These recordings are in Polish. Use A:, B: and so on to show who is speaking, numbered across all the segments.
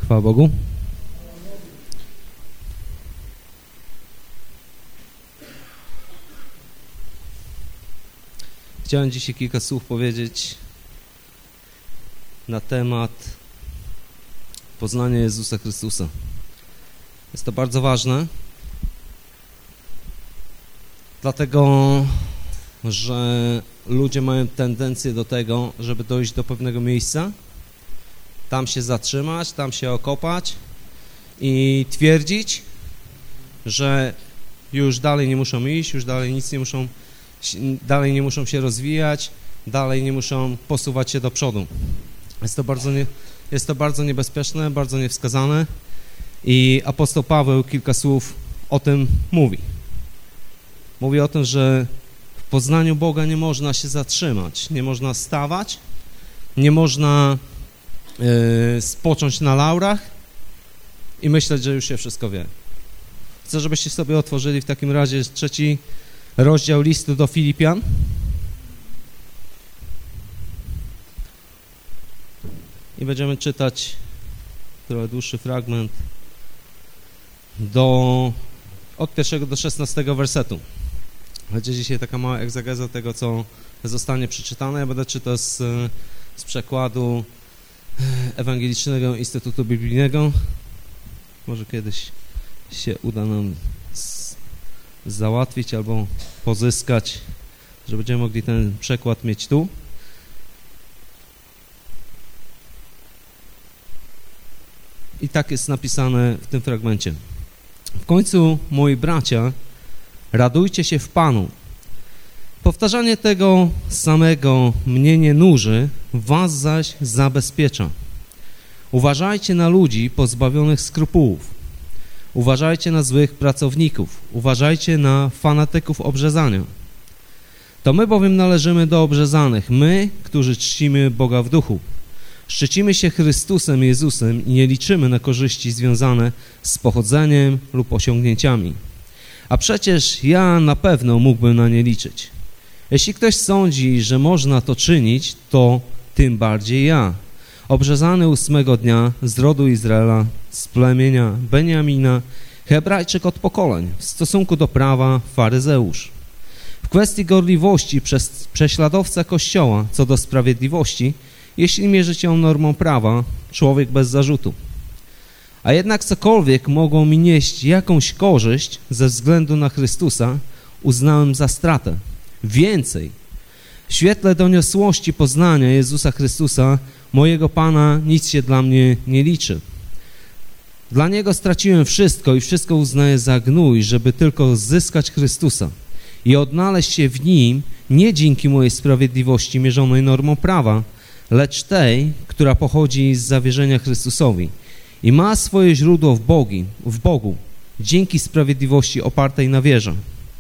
A: Chwała Bogu. Chciałem dzisiaj kilka słów powiedzieć na temat poznania Jezusa Chrystusa. Jest to bardzo ważne, dlatego że ludzie mają tendencję do tego, żeby dojść do pewnego miejsca, tam się zatrzymać, tam się okopać i twierdzić, że już dalej nie muszą iść, już dalej nic nie muszą, dalej nie muszą się rozwijać, dalej nie muszą posuwać się do przodu. Jest to bardzo niebezpieczne, bardzo niewskazane i apostoł Paweł kilka słów o tym mówi. Mówi o tym, że w poznaniu Boga nie można się zatrzymać, nie można stawać, nie można spocząć na laurach i myśleć, że już się wszystko wie. Chcę, żebyście sobie otworzyli w takim razie 3 rozdział listu do Filipian. I będziemy czytać trochę dłuższy fragment od 1 do 16 wersetu. Będzie dzisiaj taka mała egzegeza tego, co zostanie przeczytane. Ja będę czytał z przekładu Ewangelicznego Instytutu Biblijnego. Może kiedyś się uda nam załatwić albo pozyskać, że będziemy mogli ten przekład mieć tu. I tak jest napisane w tym fragmencie. W końcu, moi bracia, radujcie się w Panu. Powtarzanie tego samego mnie nie nuży, was zaś zabezpiecza. Uważajcie na ludzi pozbawionych skrupułów. Uważajcie na złych pracowników. Uważajcie na fanatyków obrzezania. To my bowiem należymy do obrzezanych, my, którzy czcimy Boga w duchu. Szczycimy się Chrystusem Jezusem i nie liczymy na korzyści związane z pochodzeniem lub osiągnięciami. A przecież ja na pewno mógłbym na nie liczyć. Jeśli ktoś sądzi, że można to czynić, to tym bardziej ja. Obrzezany 8 dnia z rodu Izraela, z plemienia Beniamina, Hebrajczyk od pokoleń, w stosunku do prawa faryzeusz. W kwestii gorliwości prześladowca Kościoła, co do sprawiedliwości, jeśli mierzyć ją normą prawa, człowiek bez zarzutu. A jednak cokolwiek mogło mi nieść jakąś korzyść ze względu na Chrystusa, uznałem za stratę. Więcej, w świetle doniosłości poznania Jezusa Chrystusa, mojego Pana, nic się dla mnie nie liczy. Dla Niego straciłem wszystko i wszystko uznaję za gnój, żeby tylko zyskać Chrystusa i odnaleźć się w Nim nie dzięki mojej sprawiedliwości mierzonej normą prawa, lecz tej, która pochodzi z zawierzenia Chrystusowi i ma swoje źródło w Bogu, dzięki sprawiedliwości opartej na wierze.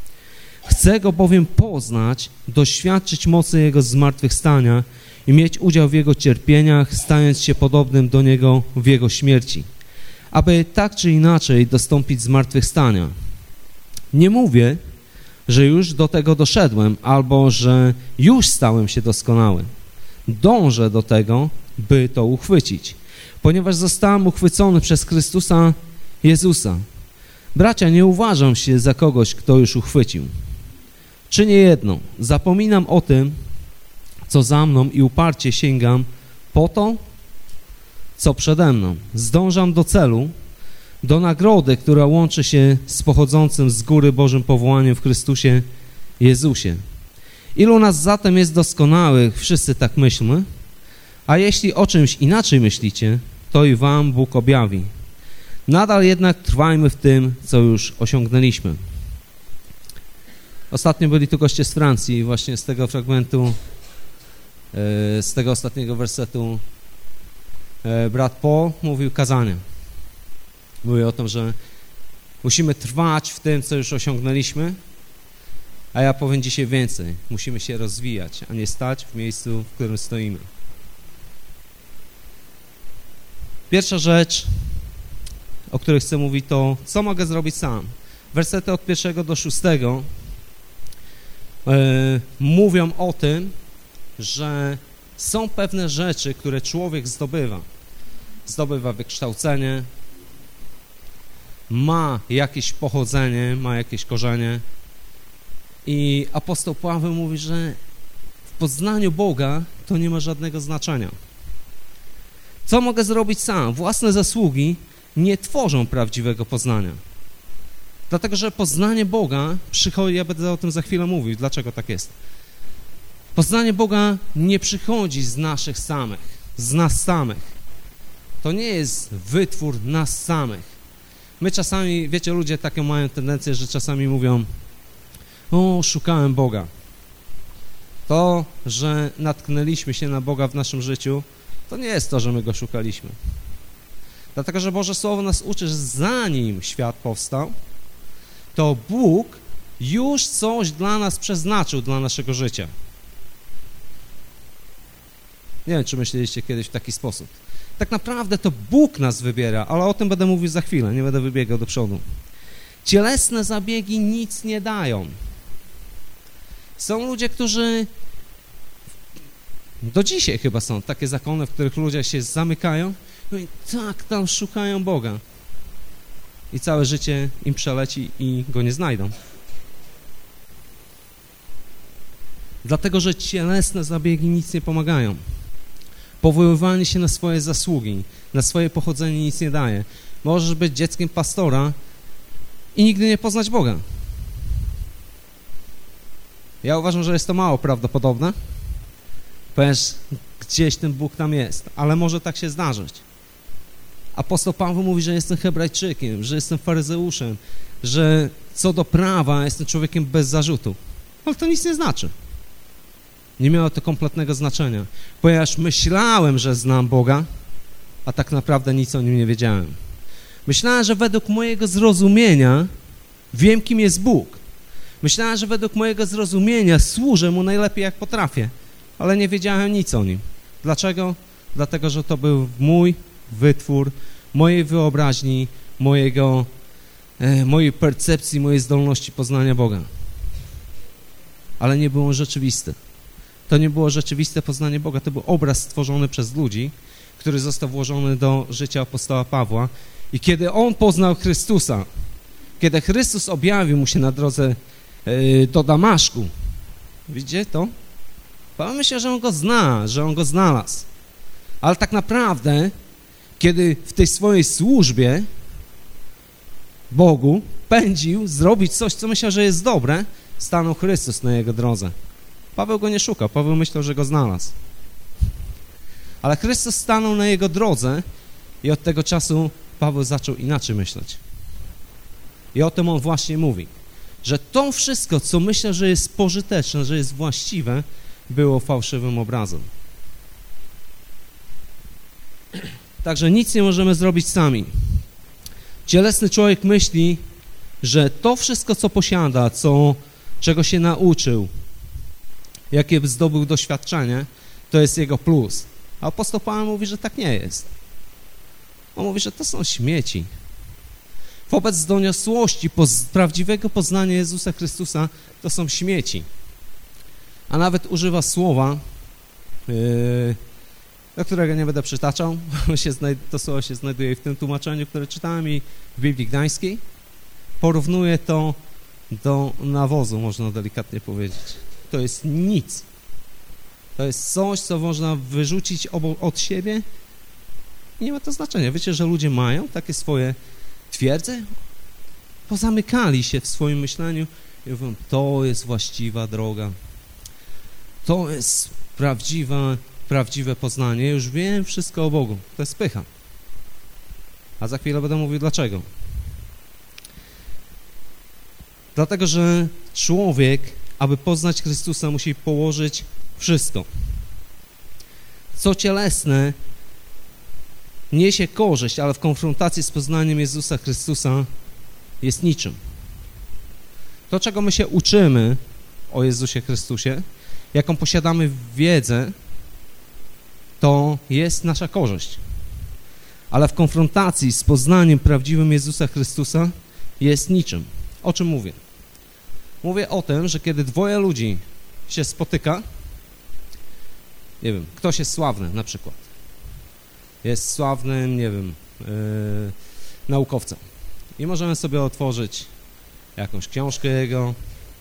A: Chcę Go bowiem poznać, doświadczyć mocy Jego zmartwychwstania i mieć udział w Jego cierpieniach, stając się podobnym do Niego w Jego śmierci, aby tak czy inaczej dostąpić zmartwychwstania. Nie mówię, że już do tego doszedłem, albo że już stałem się doskonały. Dążę do tego, by to uchwycić, ponieważ zostałem uchwycony przez Chrystusa Jezusa. Bracia, nie uważam się za kogoś, kto już uchwycił. Czynię jedno, zapominam o tym, co za mną i uparcie sięgam po to, co przede mną. Zdążam do celu, do nagrody, która łączy się z pochodzącym z góry Bożym powołaniem w Chrystusie Jezusie. Ilu nas zatem jest doskonałych, wszyscy tak myślmy, a jeśli o czymś inaczej myślicie, to i wam Bóg objawi. Nadal jednak trwajmy w tym, co już osiągnęliśmy. Ostatnio byli tu goście z Francji i właśnie z tego fragmentu, z tego ostatniego wersetu brat Paul mówił kazanie. Mówił o tym, że musimy trwać w tym, co już osiągnęliśmy, a ja powiem dzisiaj więcej. Musimy się rozwijać, a nie stać w miejscu, w którym stoimy. Pierwsza rzecz, o której chcę mówić, to co mogę zrobić sam. Wersety od 1 do 6 mówią o tym, że są pewne rzeczy, które człowiek zdobywa. zdobywa wykształcenie, ma jakieś pochodzenie, ma jakieś korzenie. I apostoł Paweł mówi, że w poznaniu Boga to nie ma żadnego znaczenia. Co mogę zrobić sam? Własne zasługi nie tworzą prawdziwego poznania. Dlatego, że poznanie Boga przychodzi, ja będę o tym za chwilę mówił, dlaczego tak jest. Poznanie Boga nie przychodzi z naszych samych, z nas samych. To nie jest wytwór nas samych. My czasami, wiecie, ludzie takie mają tendencję, że czasami mówią: o, szukałem Boga. To, że natknęliśmy się na Boga w naszym życiu, to nie jest to, że my Go szukaliśmy. Dlatego, że Boże Słowo nas uczy, że zanim świat powstał, to Bóg już coś dla nas przeznaczył, dla naszego życia. Nie wiem, czy myśleliście kiedyś w taki sposób. Tak naprawdę to Bóg nas wybiera, ale o tym będę mówił za chwilę, nie będę wybiegał do przodu. Cielesne zabiegi nic nie dają. Są ludzie, którzy do dzisiaj chyba są takie zakony, w których ludzie się zamykają, no i tak tam szukają Boga. I całe życie im przeleci i Go nie znajdą. Dlatego, że cielesne zabiegi nic nie pomagają. Powoływanie się na swoje zasługi, na swoje pochodzenie nic nie daje. Możesz być dzieckiem pastora i nigdy nie poznać Boga. Ja uważam, że jest to mało prawdopodobne, ponieważ gdzieś ten Bóg tam jest, ale może tak się zdarzyć. Apostoł Paweł mówi, że jestem Hebrajczykiem, że jestem faryzeuszem, że co do prawa jestem człowiekiem bez zarzutu. Ale to nic nie znaczy. Nie miało to kompletnego znaczenia, ponieważ myślałem, że znam Boga, a tak naprawdę nic o Nim nie wiedziałem. Myślałem, że według mojego zrozumienia wiem, kim jest Bóg. Myślałem, że według mojego zrozumienia służę Mu najlepiej, jak potrafię, ale nie wiedziałem nic o Nim. Dlaczego? Dlatego, że to był mój wytwór, mojej wyobraźni, mojej percepcji, mojej zdolności poznania Boga. Ale nie było rzeczywiste. To nie było rzeczywiste poznanie Boga, to był obraz stworzony przez ludzi, który został włożony do życia apostoła Pawła. I kiedy on poznał Chrystusa, kiedy Chrystus objawił mu się na drodze do Damaszku, widzicie to? Paweł myślał, że on go zna, że on go znalazł. Ale tak naprawdę, kiedy w tej swojej służbie Bogu pędził zrobić coś, co myślał, że jest dobre, stanął Chrystus na jego drodze. Paweł go nie szukał, Paweł myślał, że go znalazł. Ale Chrystus stanął na jego drodze i od tego czasu Paweł zaczął inaczej myśleć. I o tym on właśnie mówi, że to wszystko, co myślał, że jest pożyteczne, że jest właściwe, było fałszywym obrazem. Także nic nie możemy zrobić sami. Cielesny człowiek myśli, że to wszystko, co posiada, czego się nauczył, jakie zdobył doświadczenie, to jest jego plus. A apostoł Paweł mówi, że tak nie jest. On mówi, że to są śmieci. Wobec doniosłości prawdziwego poznania Jezusa Chrystusa to są śmieci. A nawet używa słowa, do którego nie będę przytaczał. To słowo się znajduje w tym tłumaczeniu, które czytałem i w Biblii Gdańskiej. Porównuje to do nawozu, można delikatnie powiedzieć. To jest nic. To jest coś, co można wyrzucić od siebie i nie ma to znaczenia. Wiecie, że ludzie mają takie swoje twierdze? Pozamykali się w swoim myśleniu i mówią, to jest właściwa droga. To jest prawdziwe poznanie. Już wiem wszystko o Bogu. To jest pycha. A za chwilę będę mówił dlaczego. Dlatego, że człowiek, aby poznać Chrystusa, musi położyć wszystko. Co cielesne niesie korzyść, ale w konfrontacji z poznaniem Jezusa Chrystusa jest niczym. To, czego my się uczymy o Jezusie Chrystusie, jaką posiadamy wiedzę, to jest nasza korzyść. Ale w konfrontacji z poznaniem prawdziwym Jezusa Chrystusa jest niczym. O czym mówię? Mówię o tym, że kiedy dwoje ludzi się spotyka, nie wiem, ktoś jest sławny na przykład jest sławnym, nie wiem, naukowcem. I możemy sobie otworzyć jakąś książkę jego,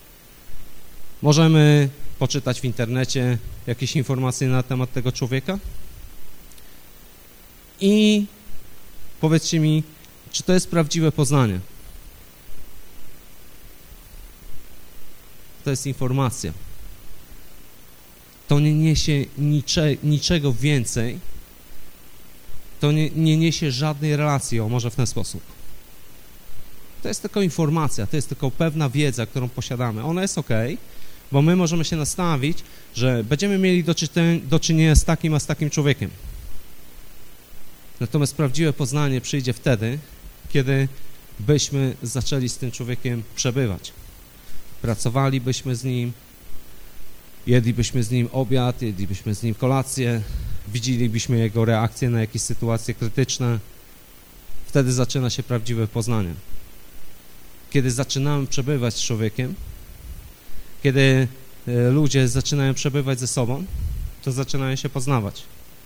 A: możemy poczytać w internecie jakieś informacje na temat tego człowieka i powiedzcie mi, czy to jest prawdziwe poznanie? To jest informacja. To nie niesie niczego więcej, to nie niesie żadnej relacji, może w ten sposób. To jest tylko informacja, to jest tylko pewna wiedza, którą posiadamy. Ona jest okej, bo my możemy się nastawić, że będziemy mieli do czynienia z takim, a z takim człowiekiem. Natomiast prawdziwe poznanie przyjdzie wtedy, kiedy byśmy zaczęli z tym człowiekiem przebywać. Pracowalibyśmy z nim, jedlibyśmy z nim obiad, jedlibyśmy z nim kolację, widzielibyśmy jego reakcje na jakieś sytuacje krytyczne. Wtedy zaczyna się prawdziwe poznanie. Kiedy zaczynamy przebywać z człowiekiem, kiedy ludzie zaczynają przebywać ze sobą, to zaczynają się poznawać.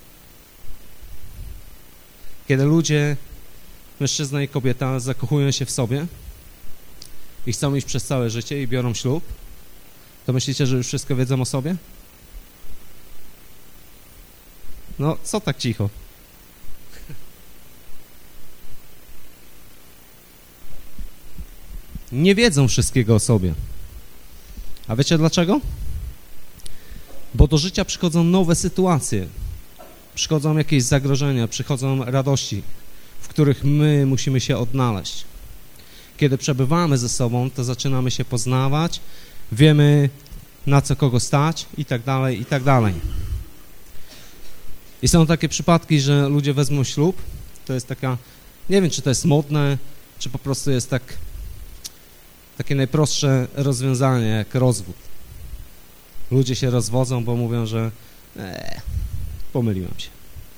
A: Kiedy ludzie, mężczyzna i kobieta, zakochują się w sobie i chcą iść przez całe życie i biorą ślub, to myślicie, że już wszystko wiedzą o sobie? No, co tak cicho? Nie wiedzą wszystkiego o sobie. A wiecie dlaczego? Bo do życia przychodzą nowe sytuacje, przychodzą jakieś zagrożenia, przychodzą radości, w których my musimy się odnaleźć. Kiedy przebywamy ze sobą, to zaczynamy się poznawać, wiemy, na co kogo stać i tak dalej, i tak dalej. I są takie przypadki, że ludzie wezmą ślub, to jest taka, nie wiem, czy to jest modne, czy po prostu jest takie najprostsze rozwiązanie, jak rozwód. Ludzie się rozwodzą, bo mówią, że pomyliłem się.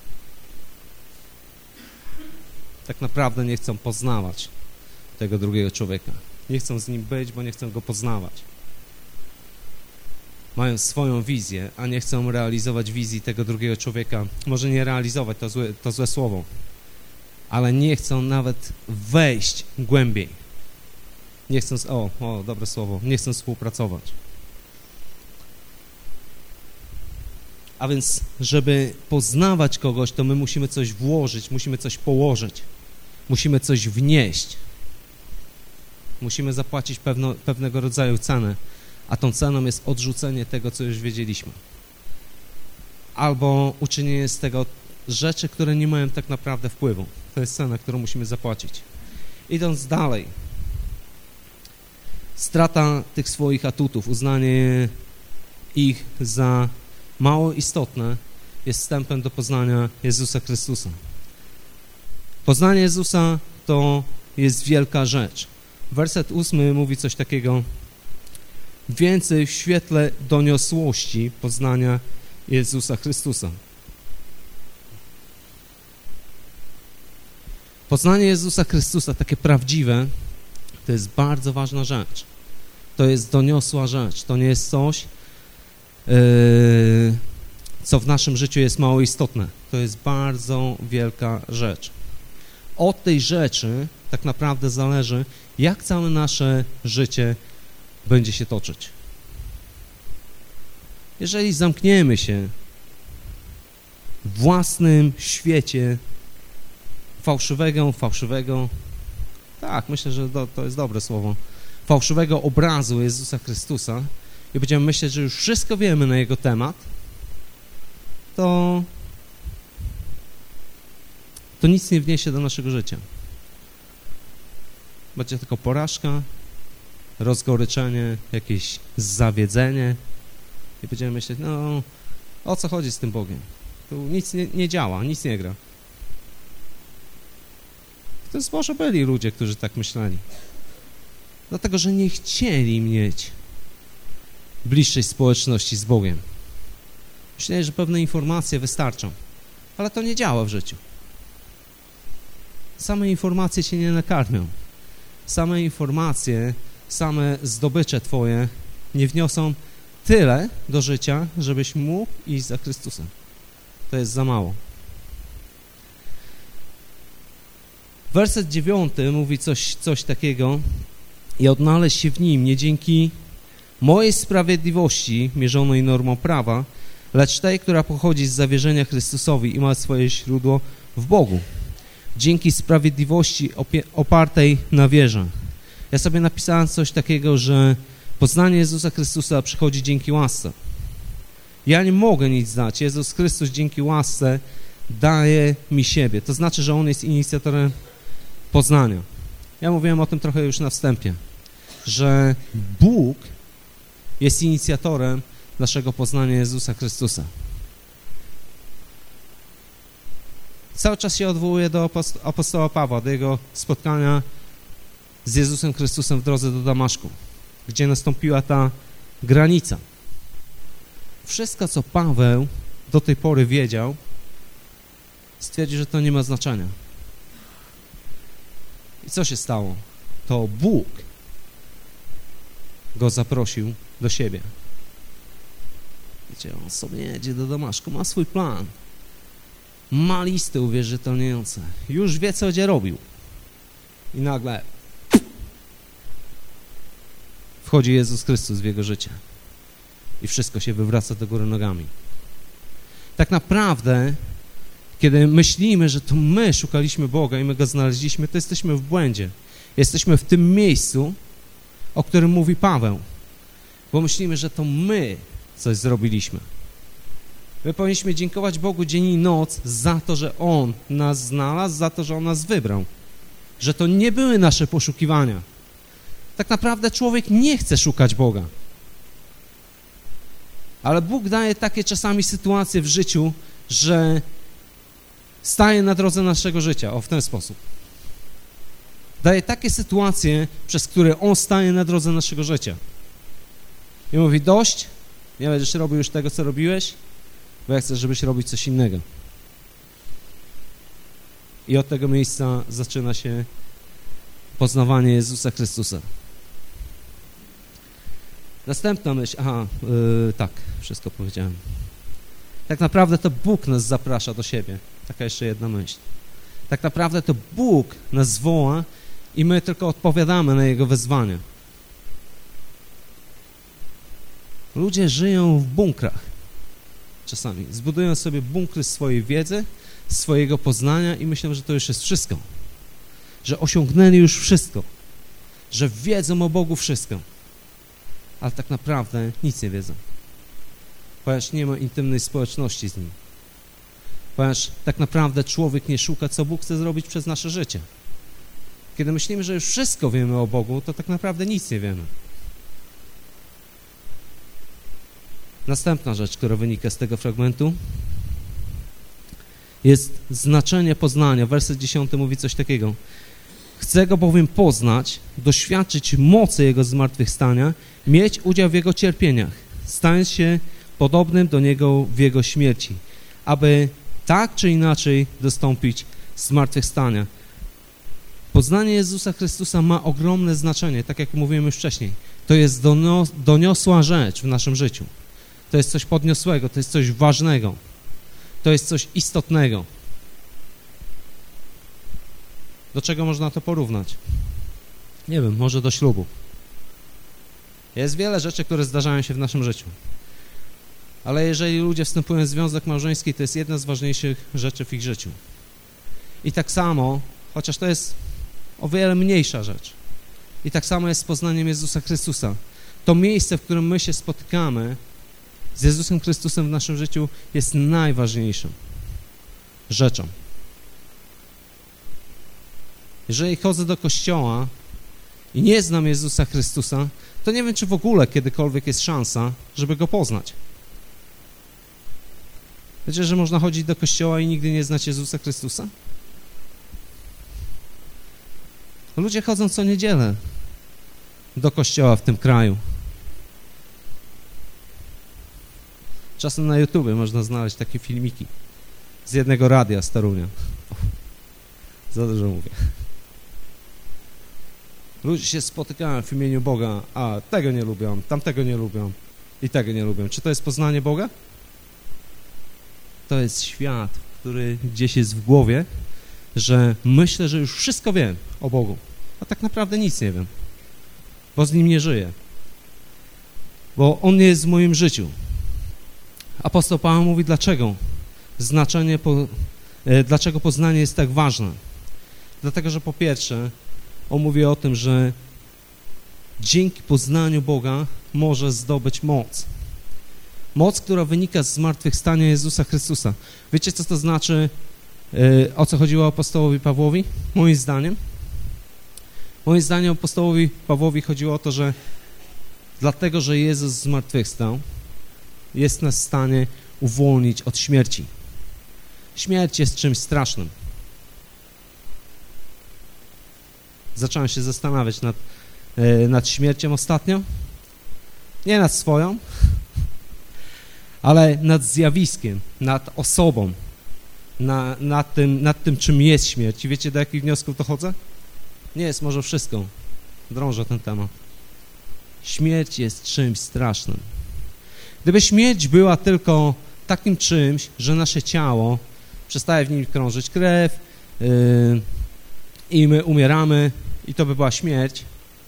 A: Tak naprawdę nie chcą poznawać tego drugiego człowieka. Nie chcą z nim być, bo nie chcą go poznawać. Mają swoją wizję, a nie chcą realizować wizji tego drugiego człowieka. Może nie realizować, to złe słowo, ale nie chcą nawet wejść głębiej. Nie chcą, dobre słowo, nie chcą współpracować. A więc, żeby poznawać kogoś, to my musimy coś włożyć, musimy coś położyć, musimy coś wnieść. Musimy zapłacić pewnego rodzaju cenę, a tą ceną jest odrzucenie tego, co już wiedzieliśmy. Albo uczynienie z tego rzeczy, które nie mają tak naprawdę wpływu. To jest cena, którą musimy zapłacić. Idąc dalej, strata tych swoich atutów, uznanie ich za mało istotne jest wstępem do poznania Jezusa Chrystusa. Poznanie Jezusa to jest wielka rzecz. Werset 8 mówi coś takiego: więcej w świetle doniosłości poznania Jezusa Chrystusa. Poznanie Jezusa Chrystusa, takie prawdziwe, to jest bardzo ważna rzecz. To jest doniosła rzecz. To nie jest coś, co w naszym życiu jest mało istotne. To jest bardzo wielka rzecz. Od tej rzeczy tak naprawdę zależy, jak całe nasze życie będzie się toczyć. Jeżeli zamkniemy się w własnym świecie fałszywego, tak, myślę, że to jest dobre słowo, fałszywego obrazu Jezusa Chrystusa i będziemy myśleć, że już wszystko wiemy na Jego temat, to nic nie wniesie do naszego życia. Będzie tylko porażka, rozgoryczenie, jakieś zawiedzenie i będziemy myśleć, no o co chodzi z tym Bogiem? Tu nic nie działa, nic nie gra. To jest może byli ludzie, którzy tak myśleli. Dlatego, że nie chcieli mieć bliższej społeczności z Bogiem. Myśleli, że pewne informacje wystarczą, ale to nie działa w życiu. Same informacje cię nie nakarmią. Same informacje, same zdobycze twoje nie wniosą tyle do życia, żebyś mógł iść za Chrystusem. To jest za mało. Werset 9 mówi coś takiego: i odnaleźć się w nim nie dzięki mojej sprawiedliwości mierzonej normą prawa, lecz tej, która pochodzi z zawierzenia Chrystusowi i ma swoje źródło w Bogu. Dzięki sprawiedliwości opartej na wierze. Ja sobie napisałem coś takiego, że poznanie Jezusa Chrystusa przychodzi dzięki łasce. Ja nie mogę nic dać. Jezus Chrystus dzięki łasce daje mi siebie. To znaczy, że On jest inicjatorem poznania. Ja mówiłem o tym trochę już na wstępie, że Bóg jest inicjatorem naszego poznania Jezusa Chrystusa. Cały czas się odwołuje do apostoła Pawła, do jego spotkania z Jezusem Chrystusem w drodze do Damaszku, gdzie nastąpiła ta granica. Wszystko, co Paweł do tej pory wiedział, stwierdził, że to nie ma znaczenia. I co się stało? To Bóg go zaprosił do siebie. Wiecie, on sobie jedzie do Damaszku, ma swój plan. Ma listy uwierzytelniające. Już wie, co będzie robił. I nagle wchodzi Jezus Chrystus w jego życie. I wszystko się wywraca do góry nogami. Tak naprawdę, kiedy myślimy, że to my szukaliśmy Boga i my Go znaleźliśmy, to jesteśmy w błędzie. Jesteśmy w tym miejscu, o którym mówi Paweł. Bo myślimy, że to my coś zrobiliśmy. My powinniśmy dziękować Bogu dzień i noc za to, że On nas znalazł, za to, że On nas wybrał. Że to nie były nasze poszukiwania. Tak naprawdę człowiek nie chce szukać Boga. Ale Bóg daje takie czasami sytuacje w życiu, że staje na drodze naszego życia. O, w ten sposób. Daje takie sytuacje, przez które On staje na drodze naszego życia. I mówi: dość, nie będziesz robił już tego, co robiłeś, bo ja chcę, żebyś robił coś innego. I od tego miejsca zaczyna się poznawanie Jezusa Chrystusa. Następna myśl, tak, wszystko powiedziałem. Tak naprawdę to Bóg nas zaprasza do siebie. Taka jeszcze jedna myśl. Tak naprawdę to Bóg nas woła i my tylko odpowiadamy na Jego wezwanie. Ludzie żyją w bunkrach czasami. Zbudują sobie bunkry swojej wiedzy, swojego poznania i myślą, że to już jest wszystko. Że osiągnęli już wszystko. Że wiedzą o Bogu wszystko. Ale tak naprawdę nic nie wiedzą. Ponieważ nie ma intymnej społeczności z Nim. Ponieważ tak naprawdę człowiek nie szuka, co Bóg chce zrobić przez nasze życie. Kiedy myślimy, że już wszystko wiemy o Bogu, to tak naprawdę nic nie wiemy. Następna rzecz, która wynika z tego fragmentu, jest znaczenie poznania. Werset 10 mówi coś takiego. Chcę Go bowiem poznać, doświadczyć mocy Jego zmartwychwstania, mieć udział w Jego cierpieniach, stając się podobnym do Niego w Jego śmierci, aby tak czy inaczej dostąpić zmartwychwstania. Poznanie Jezusa Chrystusa ma ogromne znaczenie, tak jak mówiłem już wcześniej. To jest doniosła rzecz w naszym życiu. To jest coś podniosłego, to jest coś ważnego. To jest coś istotnego. Do czego można to porównać? Nie wiem, może do ślubu. Jest wiele rzeczy, które zdarzają się w naszym życiu. Ale jeżeli ludzie wstępują w związek małżeński, to jest jedna z ważniejszych rzeczy w ich życiu. I tak samo, chociaż to jest o wiele mniejsza rzecz, i tak samo jest z poznaniem Jezusa Chrystusa. To miejsce, w którym my się spotykamy z Jezusem Chrystusem w naszym życiu, jest najważniejszą rzeczą. Jeżeli chodzę do kościoła i nie znam Jezusa Chrystusa, to nie wiem, czy w ogóle kiedykolwiek jest szansa, żeby Go poznać. Wiecie, że można chodzić do kościoła i nigdy nie znać Jezusa Chrystusa? Ludzie chodzą co niedzielę do kościoła w tym kraju. Czasem na YouTubie można znaleźć takie filmiki z jednego radia z Torunia. Za dużo mówię. Ludzie się spotykają w imieniu Boga, a tego nie lubią, tamtego nie lubią i tego nie lubią. Czy to jest poznanie Boga? To jest świat, który gdzieś jest w głowie, że myślę, że już wszystko wiem o Bogu, a tak naprawdę nic nie wiem, bo z Nim nie żyję, bo On nie jest w moim życiu. Apostoł Paweł mówi, dlaczego dlaczego poznanie jest tak ważne. Dlatego, że po pierwsze, on mówi o tym, że dzięki poznaniu Boga może zdobyć moc. Moc, która wynika z zmartwychwstania Jezusa Chrystusa. Wiecie, co to znaczy, o co chodziło apostołowi Pawłowi? Moim zdaniem apostołowi Pawłowi chodziło o to, że dlatego, że Jezus zmartwychwstał, jest nas w stanie uwolnić od śmierci. Śmierć jest czymś strasznym. Zacząłem się zastanawiać nad śmiercią ostatnio. Nie nad swoją, ale nad zjawiskiem, nad osobą, nad tym, czym jest śmierć. I wiecie, do jakich wniosków dochodzę? Nie jest może wszystko. Drążę ten temat. Śmierć jest czymś strasznym. Gdyby śmierć była tylko takim czymś, że nasze ciało przestaje w nim krążyć krew i my umieramy i to by była śmierć,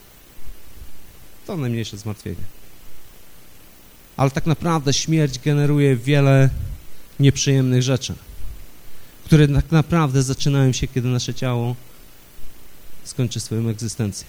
A: to najmniejsze zmartwienie. Ale tak naprawdę śmierć generuje wiele nieprzyjemnych rzeczy, które tak naprawdę zaczynają się, kiedy nasze ciało skończy swoją egzystencję.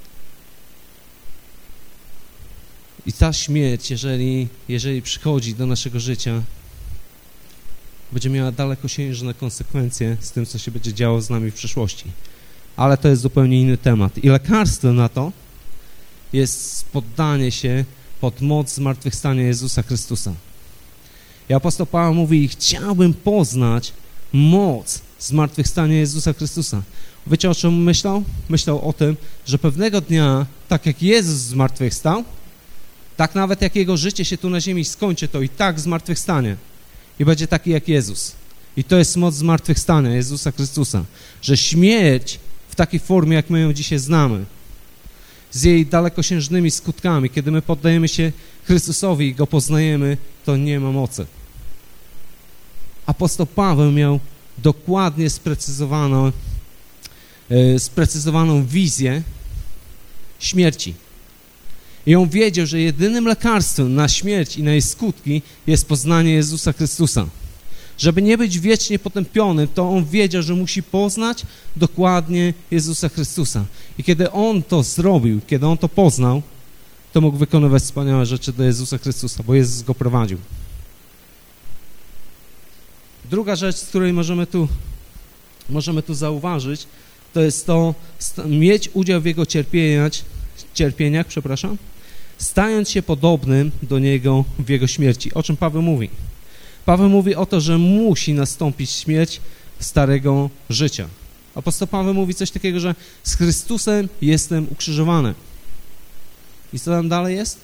A: I ta śmierć, jeżeli przychodzi do naszego życia, będzie miała dalekosiężne konsekwencje z tym, co się będzie działo z nami w przyszłości. Ale to jest zupełnie inny temat. I lekarstwem na to jest poddanie się pod moc zmartwychwstania Jezusa Chrystusa. I apostoł Paweł mówi, chciałbym poznać moc zmartwychwstania Jezusa Chrystusa. Wiecie, o czym myślał? Myślał o tym, że pewnego dnia, tak jak Jezus zmartwychwstał, tak nawet jak Jego życie się tu na ziemi skończy, to i tak zmartwychwstanie. I będzie taki jak Jezus. I to jest moc zmartwychwstania Jezusa Chrystusa. Że śmierć w takiej formie, jak my ją dzisiaj znamy, z jej dalekosiężnymi skutkami, kiedy my poddajemy się Chrystusowi i Go poznajemy, to nie ma mocy. Apostoł Paweł miał dokładnie sprecyzowaną wizję śmierci. I on wiedział, że jedynym lekarstwem na śmierć i na jej skutki jest poznanie Jezusa Chrystusa. Żeby nie być wiecznie potępionym, to on wiedział, że musi poznać dokładnie Jezusa Chrystusa. I kiedy on to zrobił, kiedy on to poznał, to mógł wykonywać wspaniałe rzeczy do Jezusa Chrystusa, bo Jezus go prowadził. Druga rzecz, z której możemy tu zauważyć, to jest to mieć udział w Jego cierpieniach, stając się podobnym do Niego w Jego śmierci. O czym Paweł mówi? Paweł mówi o to, że musi nastąpić śmierć starego życia. Apostoł Paweł mówi coś takiego, że z Chrystusem jestem ukrzyżowany. I co tam dalej jest?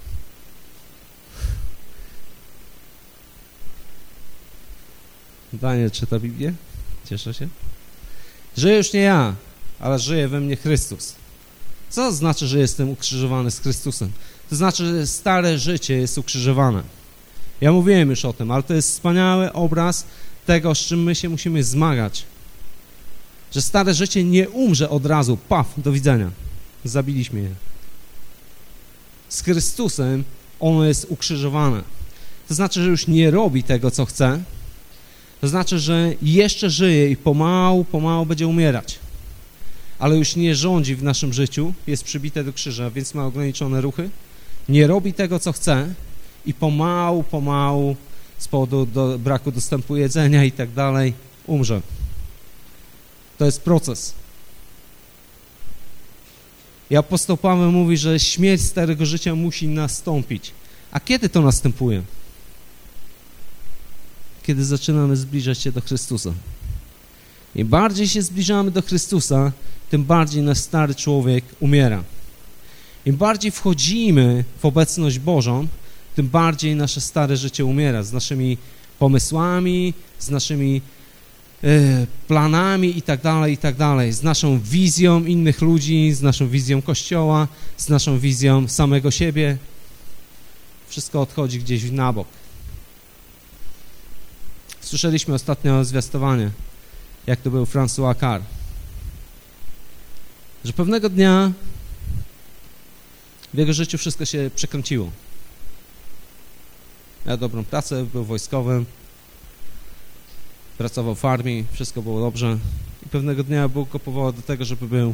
A: Daniel czyta Biblię. Cieszę się. Żyję już nie ja, ale żyje we mnie Chrystus. Co to znaczy, że jestem ukrzyżowany z Chrystusem? To znaczy, że stare życie jest ukrzyżowane. Ja mówiłem już o tym, ale to jest wspaniały obraz tego, z czym my się musimy zmagać. Że stare życie nie umrze od razu, paf, do widzenia. Zabiliśmy je. Z Chrystusem ono jest ukrzyżowane. To znaczy, że już nie robi tego, co chce. To znaczy, że jeszcze żyje i pomału będzie umierać. Ale już nie rządzi w naszym życiu, jest przybite do krzyża, więc ma ograniczone ruchy. Nie robi tego, co chce i pomału z powodu braku dostępu jedzenia i tak dalej umrze. To jest proces. I apostoł Paweł mówi, że śmierć starego życia musi nastąpić. A kiedy to następuje? Kiedy zaczynamy zbliżać się do Chrystusa. Im bardziej się zbliżamy do Chrystusa, tym bardziej nasz stary człowiek umiera. Im bardziej wchodzimy w obecność Bożą, tym bardziej nasze stare życie umiera z naszymi pomysłami, z naszymi planami i tak dalej, z naszą wizją innych ludzi, z naszą wizją Kościoła, z naszą wizją samego siebie. Wszystko odchodzi gdzieś na bok. Słyszeliśmy ostatnio zwiastowanie, jak to był François Carr, że pewnego dnia w jego życiu wszystko się przekręciło. Miał dobrą pracę, był wojskowym, pracował w armii, wszystko było dobrze i pewnego dnia Bóg go powołał do tego,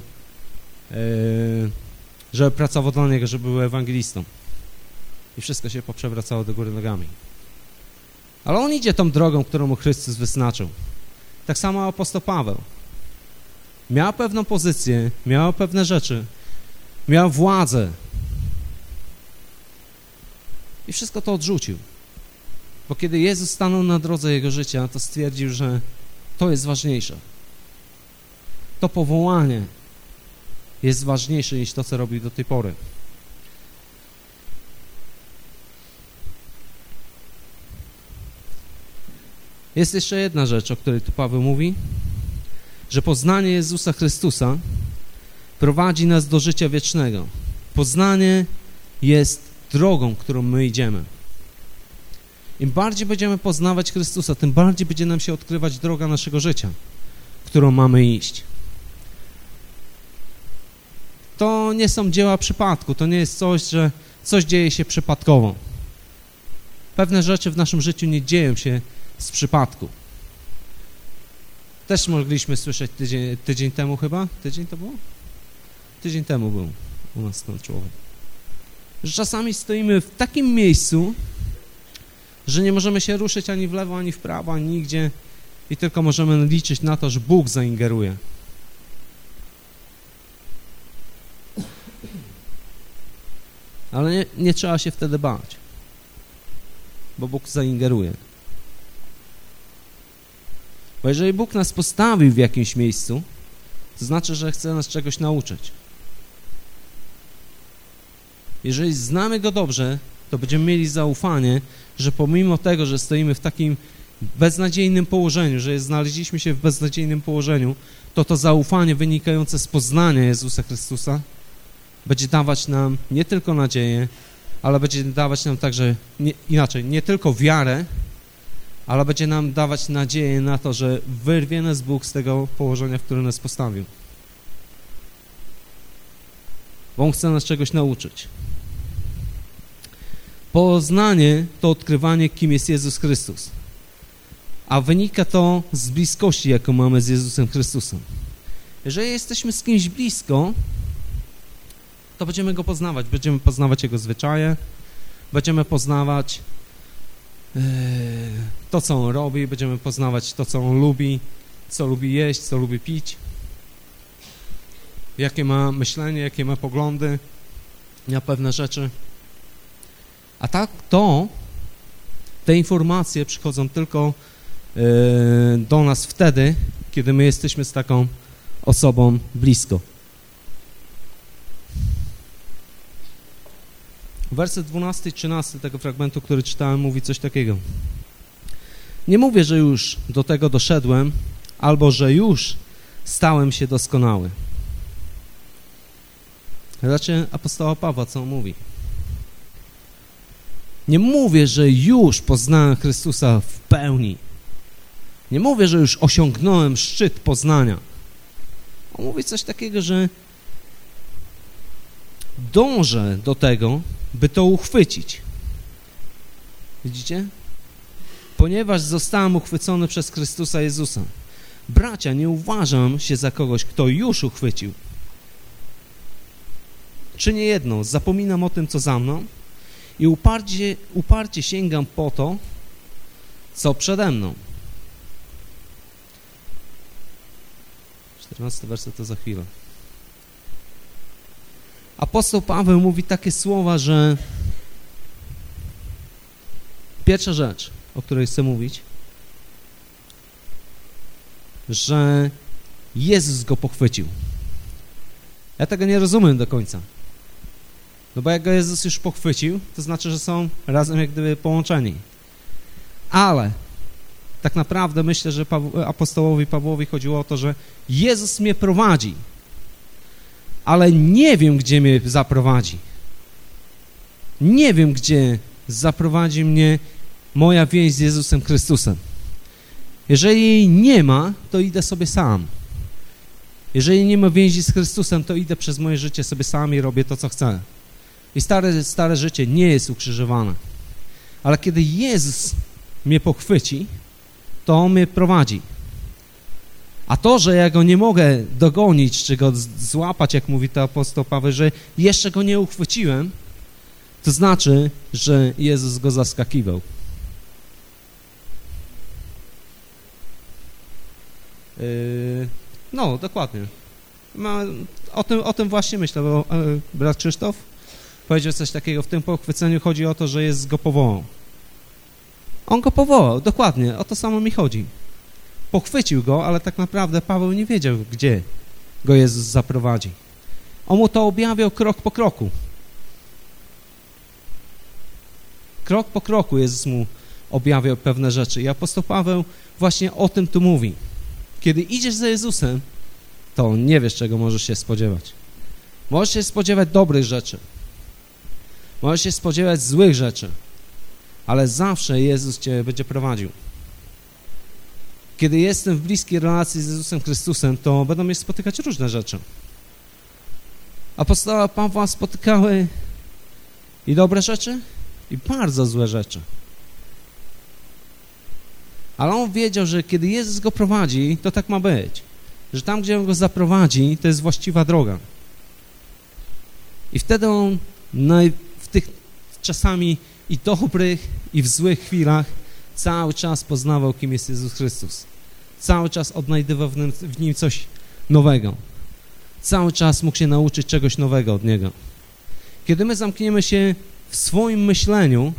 A: żeby pracował dla Niego, żeby był ewangelistą. I wszystko się poprzewracało do góry nogami. Ale on idzie tą drogą, którą mu Chrystus wyznaczył. Tak samo apostoł Paweł. Miał pewną pozycję, miał pewne rzeczy, miał władzę. I wszystko to odrzucił. Bo kiedy Jezus stanął na drodze jego życia, to stwierdził, że to jest ważniejsze. To powołanie jest ważniejsze niż to, co robił do tej pory. Jest jeszcze jedna rzecz, o której tu Paweł mówi, że poznanie Jezusa Chrystusa prowadzi nas do życia wiecznego. Poznanie jest drogą, którą my idziemy. Im bardziej będziemy poznawać Chrystusa, tym bardziej będzie nam się odkrywać droga naszego życia, którą mamy iść. To nie są dzieła przypadku, to nie jest coś, że coś dzieje się przypadkowo. Pewne rzeczy w naszym życiu nie dzieją się z przypadku. Też mogliśmy słyszeć tydzień temu chyba? Tydzień to było? Tydzień temu był u nas ten człowiek. Że czasami stoimy w takim miejscu, że nie możemy się ruszyć ani w lewo, ani w prawo, ani nigdzie i tylko możemy liczyć na to, że Bóg zaingeruje. Ale nie trzeba się wtedy bać, bo Bóg zaingeruje. Bo jeżeli Bóg nas postawił w jakimś miejscu, to znaczy, że chce nas czegoś nauczyć. Jeżeli znamy Go dobrze, to będziemy mieli zaufanie, że pomimo tego, że stoimy w takim beznadziejnym położeniu, że znaleźliśmy się w beznadziejnym położeniu, to zaufanie wynikające z poznania Jezusa Chrystusa będzie dawać nam nie tylko nadzieję, ale będzie dawać nam także, nie tylko wiarę, ale będzie nam dawać nadzieję na to, że wyrwie nas Bóg z tego położenia, w którym nas postawił. Bo On chce nas czegoś nauczyć. Poznanie to odkrywanie, kim jest Jezus Chrystus. A wynika to z bliskości, jaką mamy z Jezusem Chrystusem. Jeżeli jesteśmy z kimś blisko, to będziemy Go poznawać. Będziemy poznawać Jego zwyczaje, będziemy poznawać to, co On robi, będziemy poznawać to, co On lubi, co lubi jeść, co lubi pić, jakie ma myślenie, jakie ma poglądy na pewne rzeczy. A tak te informacje przychodzą tylko do nas wtedy, kiedy my jesteśmy z taką osobą blisko. Werset 12 i 13 tego fragmentu, który czytałem, mówi coś takiego. Nie mówię, że już do tego doszedłem, albo że już stałem się doskonały. Zobaczcie apostoła Pawła, co on mówi. Nie mówię, że już poznałem Chrystusa w pełni. Nie mówię, że już osiągnąłem szczyt poznania. On mówi coś takiego, że dążę do tego, by to uchwycić. Widzicie? Ponieważ zostałem uchwycony przez Chrystusa Jezusa. Bracia, nie uważam się za kogoś, kto już uchwycił. Czynię jedno, zapominam o tym, co za mną i uparcie sięgam po to, co przede mną. 14 werset to za chwilę. Apostoł Paweł mówi takie słowa, że pierwsza rzecz, o której chcę mówić, że Jezus go pochwycił. Ja tego nie rozumiem do końca. No bo jak go Jezus już pochwycił, to znaczy, że są razem jak gdyby połączeni. Ale tak naprawdę myślę, że apostołowi Pawłowi chodziło o to, że Jezus mnie prowadzi, ale nie wiem, gdzie mnie zaprowadzi. Nie wiem, gdzie zaprowadzi mnie moja więź z Jezusem Chrystusem. Jeżeli jej nie ma, to idę sobie sam. Jeżeli nie ma więzi z Chrystusem, to idę przez moje życie sobie sam i robię to, co chcę. I stare życie nie jest ukrzyżowane. Ale kiedy Jezus mnie pochwyci, to On mnie prowadzi. A to, że ja Go nie mogę dogonić, czy Go złapać, jak mówi to apostoł Paweł, że jeszcze Go nie uchwyciłem, to znaczy, że Jezus Go zaskakiwał. No, dokładnie. O tym właśnie myślę, bo brat Krzysztof powiedział coś takiego, w tym pochwyceniu chodzi o to, że Jezus Go powołał. On Go powołał, dokładnie, o to samo mi chodzi. Pochwycił Go, ale tak naprawdę Paweł nie wiedział, gdzie Go Jezus zaprowadzi. On mu to objawiał krok po kroku. Krok po kroku Jezus mu objawiał pewne rzeczy. I apostoł Paweł właśnie o tym tu mówi. Kiedy idziesz za Jezusem, to nie wiesz, czego możesz się spodziewać. Możesz się spodziewać dobrych rzeczy. Możesz się spodziewać złych rzeczy. Ale zawsze Jezus cię będzie prowadził. Kiedy jestem w bliskiej relacji z Jezusem Chrystusem, to będą mnie spotykać różne rzeczy. Apostoła Pawła spotykały i dobre rzeczy, i bardzo złe rzeczy. Ale on wiedział, że kiedy Jezus go prowadzi, to tak ma być. Że tam, gdzie on go zaprowadzi, to jest właściwa droga. I wtedy on w tych czasami i dobrych, i w złych chwilach cały czas poznawał, kim jest Jezus Chrystus. Cały czas odnajdywał w nim coś nowego. Cały czas mógł się nauczyć czegoś nowego od Niego. Kiedy my zamkniemy się w swoim myśleniu,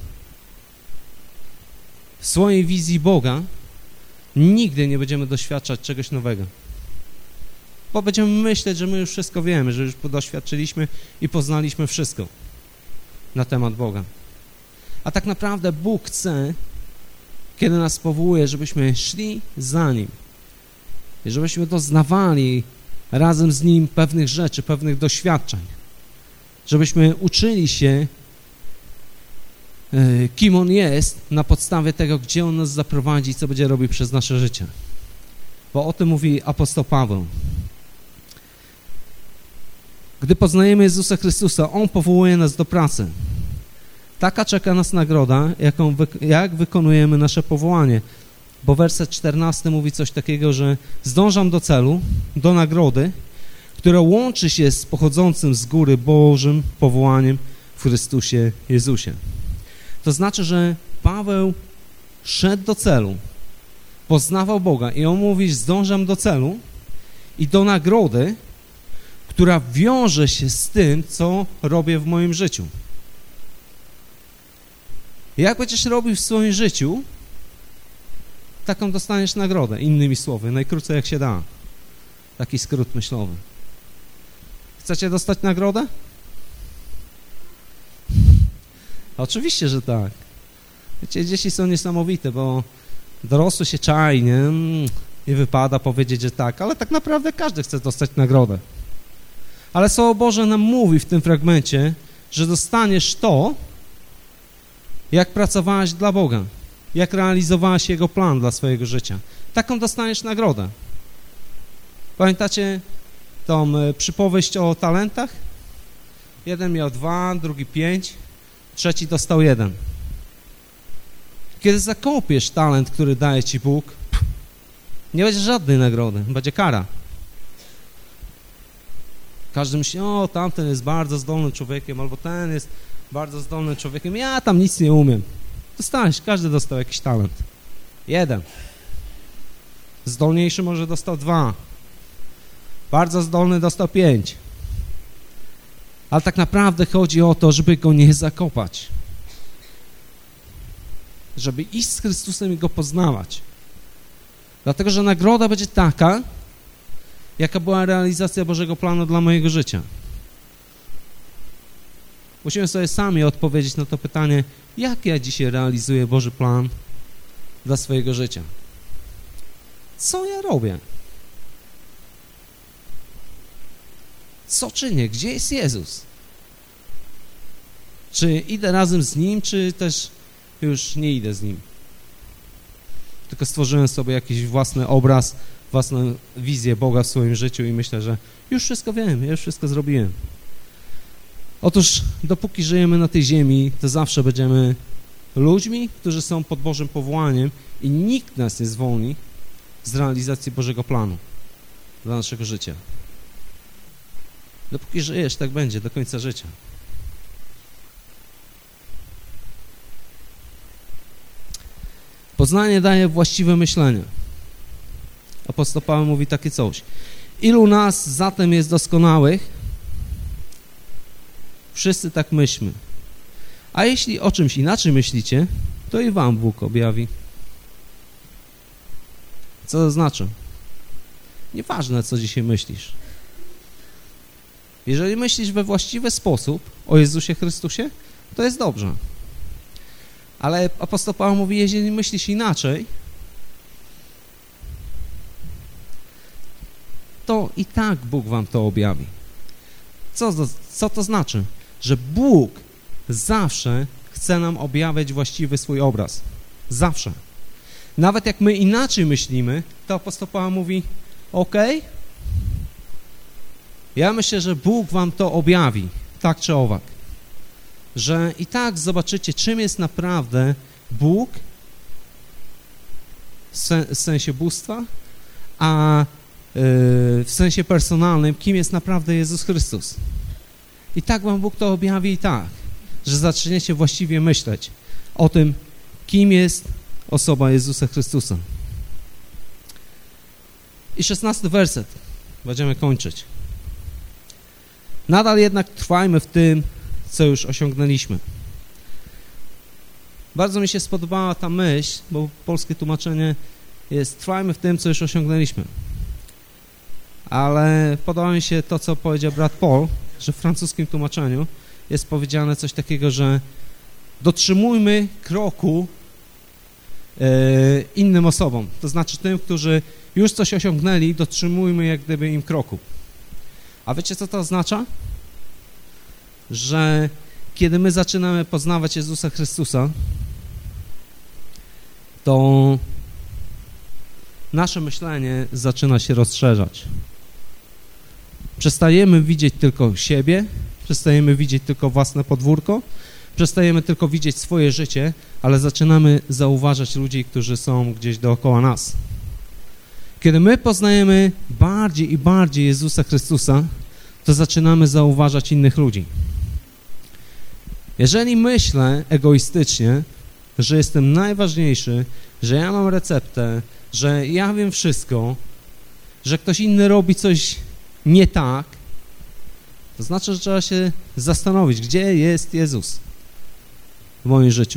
A: w swojej wizji Boga, nigdy nie będziemy doświadczać czegoś nowego. Bo będziemy myśleć, że my już wszystko wiemy, że już doświadczyliśmy i poznaliśmy wszystko na temat Boga. A tak naprawdę Bóg chce, kiedy nas powołuje, żebyśmy szli za Nim i żebyśmy doznawali razem z Nim pewnych rzeczy, pewnych doświadczeń, żebyśmy uczyli się, kim On jest, na podstawie tego, gdzie On nas zaprowadzi i co będzie robił przez nasze życie. Bo o tym mówi apostoł Paweł. Gdy poznajemy Jezusa Chrystusa, On powołuje nas do pracy. Taka czeka nas nagroda, jak wykonujemy nasze powołanie. Bo werset 14 mówi coś takiego, że zdążam do celu, do nagrody, która łączy się z pochodzącym z góry Bożym powołaniem w Chrystusie Jezusie. To znaczy, że Paweł szedł do celu, poznawał Boga i on mówi, zdążam do celu i do nagrody, która wiąże się z tym, co robię w moim życiu. Jak będziesz robił w swoim życiu, taką dostaniesz nagrodę. Innymi słowy, najkrócej jak się da. Taki skrót myślowy. Chcecie dostać nagrodę? Oczywiście, że tak. Wiecie, dzieci są niesamowite, bo dorosły się czai, nie? Nie wypada powiedzieć, że tak, ale tak naprawdę każdy chce dostać nagrodę. Ale Słowo Boże nam mówi w tym fragmencie, że dostaniesz to, jak pracowałeś dla Boga, jak realizowałeś Jego plan dla swojego życia. Taką dostaniesz nagrodę. Pamiętacie tą przypowieść o talentach? Jeden miał 2, drugi 5, trzeci dostał 1. Kiedy zakopiesz talent, który daje ci Bóg, nie będzie żadnej nagrody, będzie kara. Każdy myśli, o, tamten jest bardzo zdolnym człowiekiem, albo ten jest bardzo zdolnym człowiekiem, ja tam nic nie umiem. Dostałeś, każdy dostał jakiś talent. 1. Zdolniejszy może dostał 2. Bardzo zdolny dostał 5. Ale tak naprawdę chodzi o to, żeby go nie zakopać. Żeby iść z Chrystusem i go poznawać. Dlatego, że nagroda będzie taka, jaka była realizacja Bożego planu dla mojego życia. Musimy sobie sami odpowiedzieć na to pytanie, jak ja dzisiaj realizuję Boży plan dla swojego życia. Co ja robię? Co czynię? Gdzie jest Jezus? Czy idę razem z Nim, czy też już nie idę z Nim? tylko stworzyłem sobie jakiś własny obraz, własną wizję Boga w swoim życiu i myślę, że już wszystko wiem, ja już wszystko zrobiłem. Otóż dopóki żyjemy na tej ziemi, to zawsze będziemy ludźmi, którzy są pod Bożym powołaniem i nikt nas nie zwolni z realizacji Bożego planu dla naszego życia. Dopóki żyjesz, tak będzie do końca życia. Poznanie daje właściwe myślenie. Apostoł Paweł mówi takie coś. Ilu nas zatem jest doskonałych? Wszyscy tak myślmy. A jeśli o czymś inaczej myślicie, to i wam Bóg objawi. Co to znaczy? Nieważne, co dzisiaj myślisz. Jeżeli myślisz we właściwy sposób o Jezusie Chrystusie, to jest dobrze. Ale apostoł Paweł mówi, jeżeli myślisz inaczej, to i tak Bóg wam to objawi. Co to znaczy? Że Bóg zawsze chce nam objawiać właściwy swój obraz. Zawsze. Nawet jak my inaczej myślimy, to apostoł Paweł mówi, okej, ja myślę, że Bóg wam to objawi, tak czy owak. Że i tak zobaczycie, czym jest naprawdę Bóg w sensie bóstwa, a w sensie personalnym, kim jest naprawdę Jezus Chrystus. I tak wam Bóg to objawi i tak, że zaczniecie właściwie myśleć o tym, kim jest osoba Jezusa Chrystusa. I 16 werset. Będziemy kończyć. Nadal jednak trwajmy w tym, co już osiągnęliśmy. Bardzo mi się spodobała ta myśl, bo polskie tłumaczenie jest trwajmy w tym, co już osiągnęliśmy. Ale podoba mi się to, co powiedział brat Paul, że w francuskim tłumaczeniu jest powiedziane coś takiego, że dotrzymujmy kroku innym osobom. To znaczy tym, którzy już coś osiągnęli, dotrzymujmy jak gdyby im kroku. A wiecie, co to oznacza? Że kiedy my zaczynamy poznawać Jezusa Chrystusa, to nasze myślenie zaczyna się rozszerzać. Przestajemy widzieć tylko siebie, przestajemy widzieć tylko własne podwórko, przestajemy tylko widzieć swoje życie, ale zaczynamy zauważać ludzi, którzy są gdzieś dookoła nas. Kiedy my poznajemy bardziej i bardziej Jezusa Chrystusa, to zaczynamy zauważać innych ludzi. Jeżeli myślę egoistycznie, że jestem najważniejszy, że ja mam receptę, że ja wiem wszystko, że ktoś inny robi coś nie tak, to znaczy, że trzeba się zastanowić, gdzie jest Jezus w moim życiu.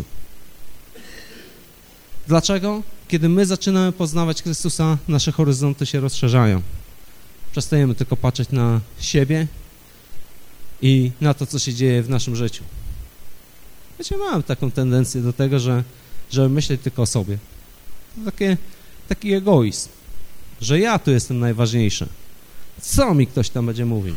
A: Dlaczego? Kiedy my zaczynamy poznawać Chrystusa, nasze horyzonty się rozszerzają. Przestajemy tylko patrzeć na siebie i na to, co się dzieje w naszym życiu. Wiecie, mam taką tendencję do tego, żeby myśleć tylko o sobie. Taki egoizm, że ja tu jestem najważniejszy. Co mi ktoś tam będzie mówił?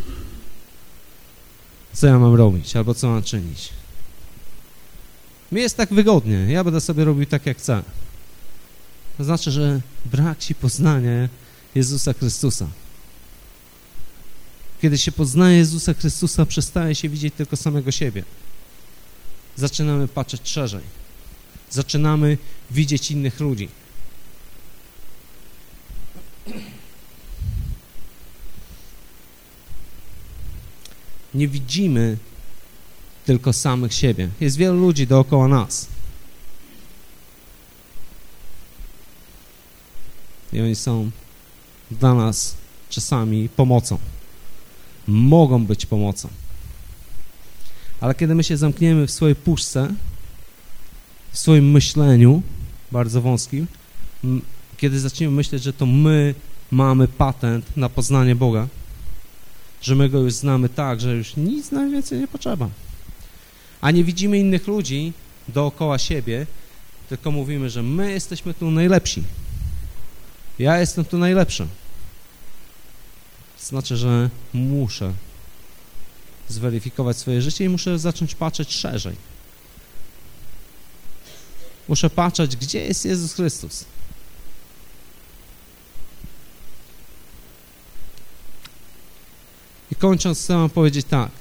A: Co ja mam robić albo co mam czynić? Mi jest tak wygodnie, ja będę sobie robił tak, jak chcę. To znaczy, że brak ci poznania Jezusa Chrystusa. Kiedy się poznaje Jezusa Chrystusa, przestaje się widzieć tylko samego siebie. Zaczynamy patrzeć szerzej. Zaczynamy widzieć innych ludzi. Nie widzimy tylko samych siebie. Jest wielu ludzi dookoła nas. I oni są dla nas czasami pomocą. Mogą być pomocą. Ale kiedy my się zamkniemy w swojej puszce, w swoim myśleniu, bardzo wąskim, kiedy zaczniemy myśleć, że to my mamy patent na poznanie Boga, że my Go już znamy tak, że już nic nam więcej nie potrzeba. A nie widzimy innych ludzi dookoła siebie, tylko mówimy, że my jesteśmy tu najlepsi. Ja jestem tu najlepszy. To znaczy, że muszę zweryfikować swoje życie i muszę zacząć patrzeć szerzej. Muszę patrzeć, gdzie jest Jezus Chrystus. I kończąc, chcę wam powiedzieć tak.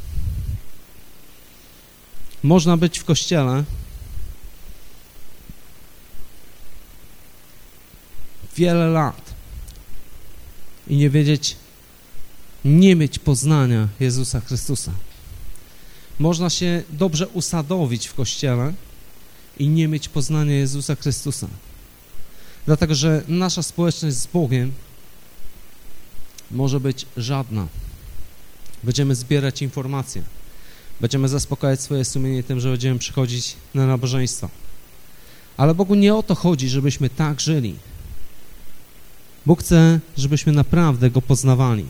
A: Można być w kościele wiele lat i nie mieć poznania Jezusa Chrystusa. Można się dobrze usadowić w kościele i nie mieć poznania Jezusa Chrystusa. Dlatego, że nasza społeczność z Bogiem może być żadna. Będziemy zbierać informacje. Będziemy zaspokajać swoje sumienie tym, że będziemy przychodzić na nabożeństwa. Ale Bogu nie o to chodzi, żebyśmy tak żyli. Bóg chce, żebyśmy naprawdę Go poznawali.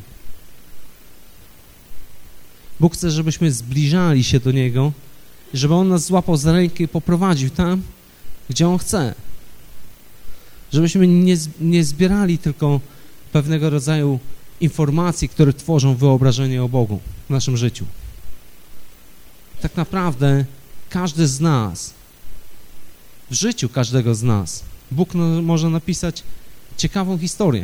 A: Bóg chce, żebyśmy zbliżali się do Niego, żeby On nas złapał za rękę i poprowadził tam, gdzie On chce. Żebyśmy nie zbierali tylko pewnego rodzaju informacji, które tworzą wyobrażenie o Bogu w naszym życiu. Tak naprawdę każdy z nas, w życiu każdego z nas, Bóg może napisać ciekawą historię.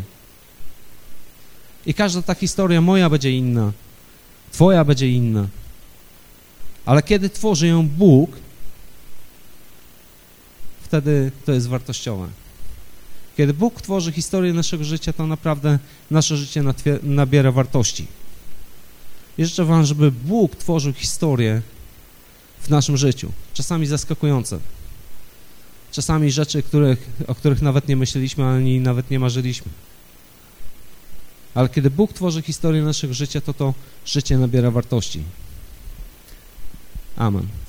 A: I każda ta historia moja będzie inna, twoja będzie inna. Ale kiedy tworzy ją Bóg, wtedy to jest wartościowe. Kiedy Bóg tworzy historię naszego życia, to naprawdę nasze życie nabiera wartości. I życzę wam, żeby Bóg tworzył historię w naszym życiu. Czasami zaskakujące. Czasami rzeczy, o których nawet nie myśleliśmy, ani nawet nie marzyliśmy. Ale kiedy Bóg tworzy historię naszego życia, to życie nabiera wartości. Amen.